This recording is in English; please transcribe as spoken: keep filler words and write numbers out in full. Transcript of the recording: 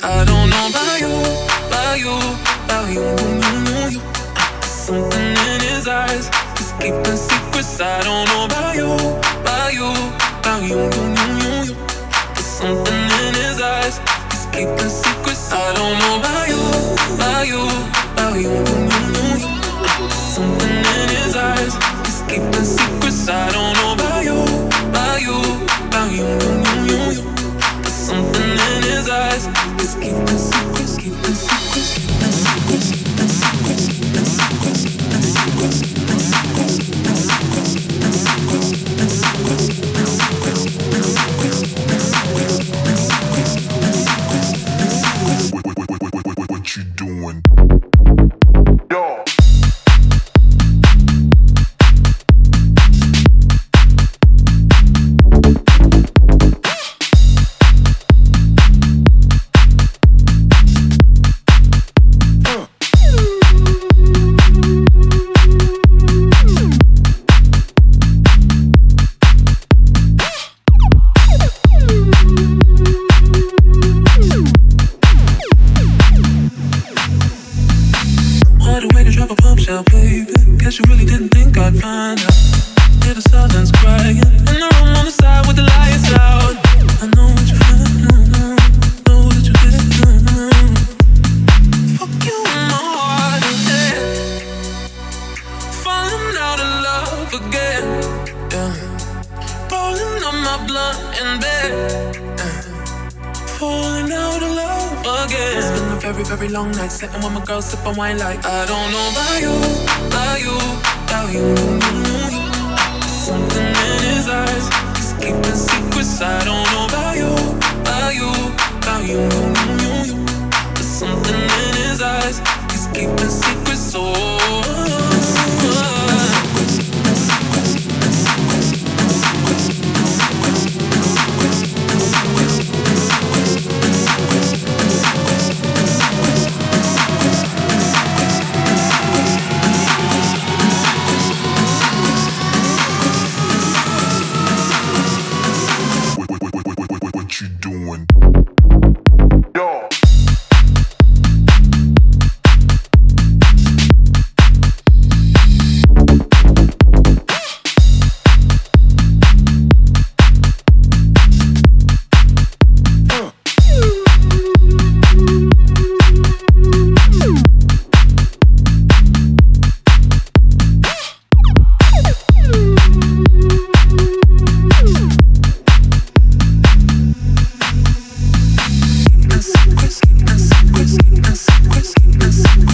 I don't know about you, about you, about you, you, you, you. Something in his eyes, he's keeping secrets. I don't know about you, about you, about you, you, you, you. There's something in his eyes, he's keeping secrets. I don't know about you, about you, about you, you, you, you. Something in his eyes, he's keeping secrets. I don't know about you, about you, about you, you, you, you. There's something in his eyes, he's keeping secrets, keeping secrets, keeping secrets, keeping secrets, keeping secrets, keeping secrets, keeping secrets, keeping secrets, keeping secrets, keeping secrets, keeping secrets, keeping secrets, keeping secrets, keeping secrets, keeping secrets, keeping secrets. What you doing? Yo. Guess you really didn't think I'd find out. Hear the silence crying in the room on the side with the lights out. I know what you feel, know that you did. Fuck you in my heart again. Falling out of love again. Yeah. Rolling up my blunt in bed. Yeah. Falling out of love again. It's been a very, very long night sitting with my girl sipping wine like I don't know about you, about you, about you, you, you. Something in his eyes, he's keeping secrets. I don't know about you, about you, about you, you, you. There's something in his eyes, he's keeping secrets. Oh, What you doing? secrets, keeping secrets, keeping secrets, keeping secrets.